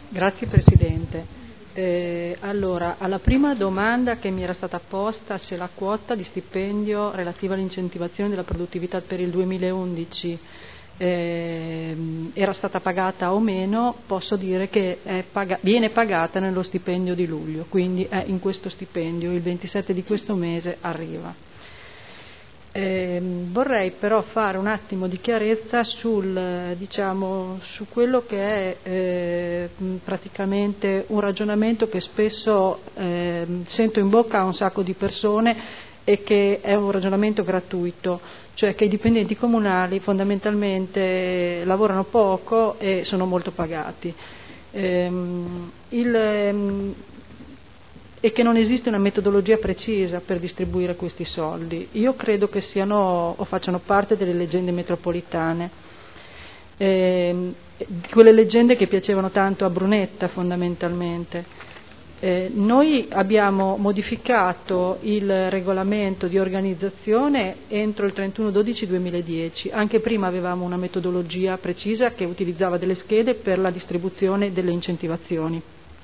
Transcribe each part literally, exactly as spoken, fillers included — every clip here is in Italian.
Grazie Presidente. Eh, allora, alla prima domanda che mi era stata posta, se la quota di stipendio relativa all'incentivazione della produttività per il duemilaundici eh, era stata pagata o meno, posso dire che è paga- viene pagata nello stipendio di luglio, quindi è in questo stipendio, il ventisette di questo mese arriva. Eh, vorrei però fare un attimo di chiarezza sul, diciamo, su quello che è eh, praticamente un ragionamento che spesso eh, sento in bocca a un sacco di persone e che è un ragionamento gratuito, cioè che i dipendenti comunali fondamentalmente lavorano poco e sono molto pagati. Eh, il, e che non esiste una metodologia precisa per distribuire questi soldi. Io credo che siano o facciano parte delle leggende metropolitane, eh, quelle leggende che piacevano tanto a Brunetta fondamentalmente. Eh, noi abbiamo modificato il regolamento di organizzazione entro il trentuno dicembre duemiladieci, anche prima avevamo una metodologia precisa che utilizzava delle schede per la distribuzione delle incentivazioni.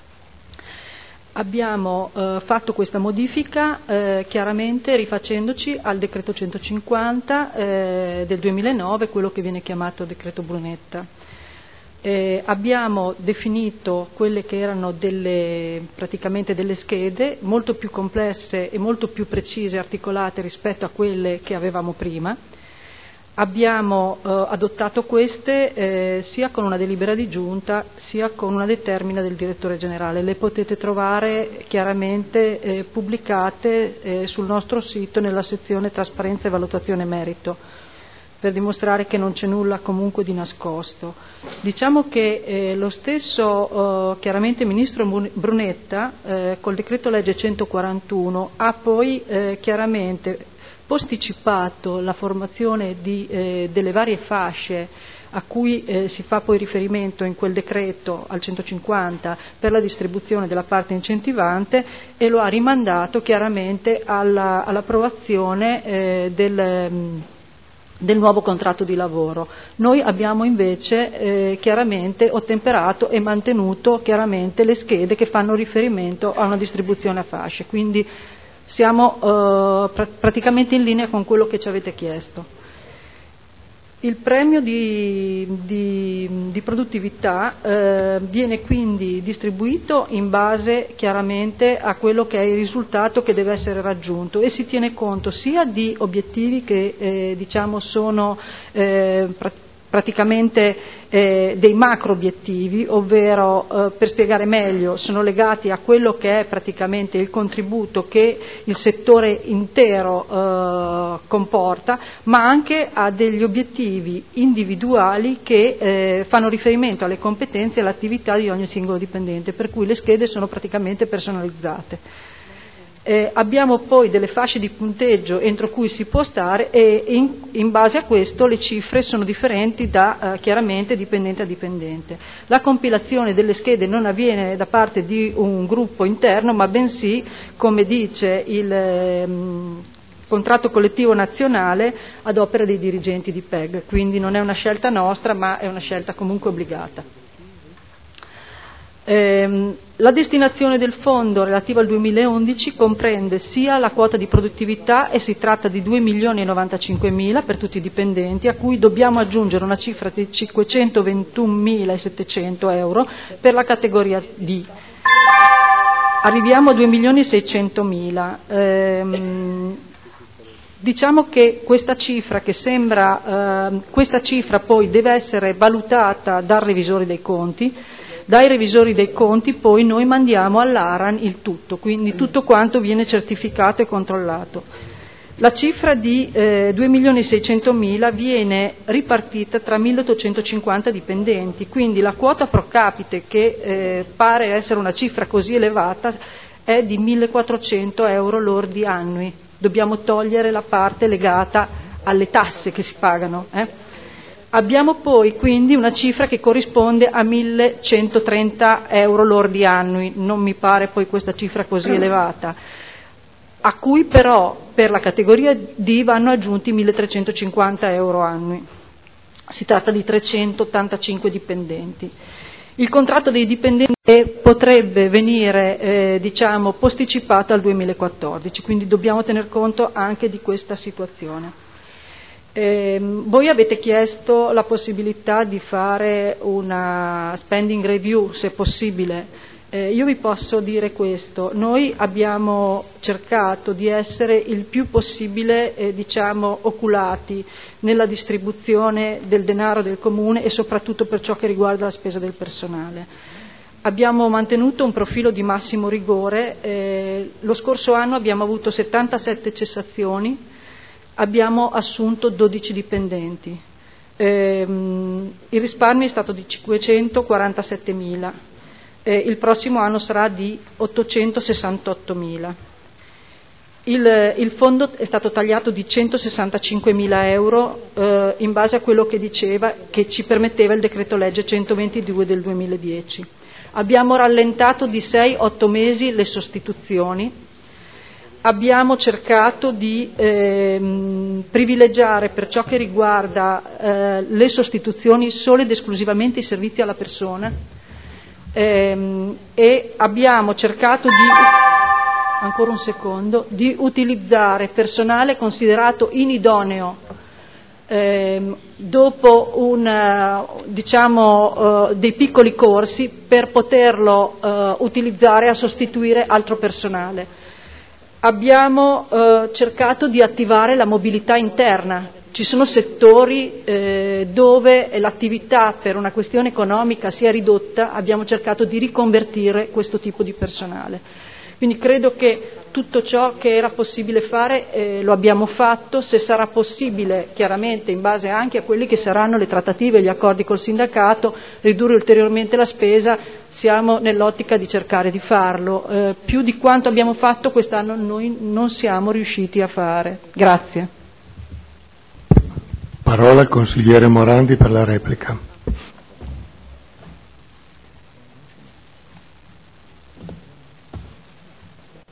Abbiamo eh, fatto questa modifica eh, chiaramente rifacendoci al decreto centocinquanta eh, del duemilanove, quello che viene chiamato decreto Brunetta. Eh, abbiamo definito quelle che erano delle, praticamente delle schede molto più complesse e molto più precise e articolate rispetto a quelle che avevamo prima. Abbiamo eh, adottato queste eh, sia con una delibera di giunta sia con una determina del direttore generale. Le potete trovare chiaramente eh, pubblicate eh, sul nostro sito nella sezione trasparenza e valutazione merito, per dimostrare che non c'è nulla comunque di nascosto. Diciamo che eh, lo stesso eh, chiaramente ministro Brunetta eh, col decreto legge centoquarantuno ha poi eh, chiaramente posticipato la formazione di, eh, delle varie fasce a cui eh, si fa poi riferimento in quel decreto al centocinquanta per la distribuzione della parte incentivante e lo ha rimandato chiaramente alla, all'approvazione eh, del, del nuovo contratto di lavoro. Noi abbiamo invece eh, chiaramente ottemperato e mantenuto chiaramente le schede che fanno riferimento a una distribuzione a fasce, quindi siamo eh, pr- praticamente in linea con quello che ci avete chiesto. Il premio di, di, di produttività eh, viene quindi distribuito in base chiaramente a quello che è il risultato che deve essere raggiunto e si tiene conto sia di obiettivi che eh, diciamo sono eh, praticamente praticamente eh, dei macro obiettivi, ovvero eh, per spiegare meglio sono legati a quello che è praticamente il contributo che il settore intero eh, comporta, ma anche a degli obiettivi individuali che eh, fanno riferimento alle competenze e all'attività di ogni singolo dipendente, per cui le schede sono praticamente personalizzate. Eh, abbiamo poi delle fasce di punteggio entro cui si può stare e in, in base a questo le cifre sono differenti da eh, chiaramente dipendente a dipendente. La compilazione delle schede non avviene da parte di un gruppo interno, ma bensì, come dice il ehm, contratto collettivo nazionale, ad opera dei dirigenti di P E G, quindi non è una scelta nostra, ma è una scelta comunque obbligata. Eh, la destinazione del fondo relativa al duemilaundici comprende sia la quota di produttività, e si tratta di due milioni e novantacinquemila per tutti i dipendenti, a cui dobbiamo aggiungere una cifra di cinquecentoventunomilasettecento euro per la categoria D. Arriviamo a due milioni e seicentomila. Eh, Diciamo che questa cifra che sembra, eh, questa cifra poi deve essere valutata dal revisore dei conti. Dai revisori dei conti poi noi mandiamo all'ARAN il tutto, quindi tutto quanto viene certificato e controllato. La cifra di eh, due milioni e seicentomila viene ripartita tra milleottocentocinquanta dipendenti, quindi la quota pro capite, che eh, pare essere una cifra così elevata, è di millequattrocento euro lordi annui. Dobbiamo togliere la parte legata alle tasse che si pagano. Eh? Abbiamo poi quindi una cifra che corrisponde a millecentotrenta euro lordi annui, non mi pare poi questa cifra così elevata, a cui però per la categoria D vanno aggiunti milletrecentocinquanta euro annui. Si tratta di trecentottantacinque dipendenti. Il contratto dei dipendenti potrebbe venire eh, diciamo, posticipato al duemilaquattordici, quindi dobbiamo tener conto anche di questa situazione. Eh, voi avete chiesto la possibilità di fare una spending review, se possibile. Eh, io vi posso dire questo: noi abbiamo cercato di essere il più possibile eh, diciamo, oculati nella distribuzione del denaro del Comune e soprattutto per ciò che riguarda la spesa del personale. Abbiamo mantenuto un profilo di massimo rigore, eh, lo scorso anno abbiamo avuto settantasette cessazioni, abbiamo assunto dodici dipendenti, eh, il risparmio è stato di cinquecentoquarantasettemila. Eh, il prossimo anno sarà di ottocentosessantottomila. Il, il fondo è stato tagliato di centosessantacinquemila euro eh, in base a quello che diceva, che ci permetteva il decreto legge centoventidue del duemiladieci. Abbiamo rallentato di sei otto mesi le sostituzioni. Abbiamo cercato di ehm, privilegiare per ciò che riguarda eh, le sostituzioni solo ed esclusivamente i servizi alla persona. Ehm, e abbiamo cercato di, ancora un secondo, di utilizzare personale considerato inidoneo ehm, dopo un, diciamo, uh, dei piccoli corsi per poterlo uh, utilizzare a sostituire altro personale. Abbiamo uh, cercato di attivare la mobilità interna. Ci sono settori eh, dove l'attività per una questione economica si è ridotta, abbiamo cercato di riconvertire questo tipo di personale. Quindi credo che tutto ciò che era possibile fare eh, lo abbiamo fatto. Se sarà possibile, chiaramente in base anche a quelli che saranno le trattative e gli accordi col sindacato, ridurre ulteriormente la spesa, siamo nell'ottica di cercare di farlo. Eh, più di quanto abbiamo fatto quest'anno noi non siamo riusciti a fare. Grazie. Parola al consigliere Morandi per la replica.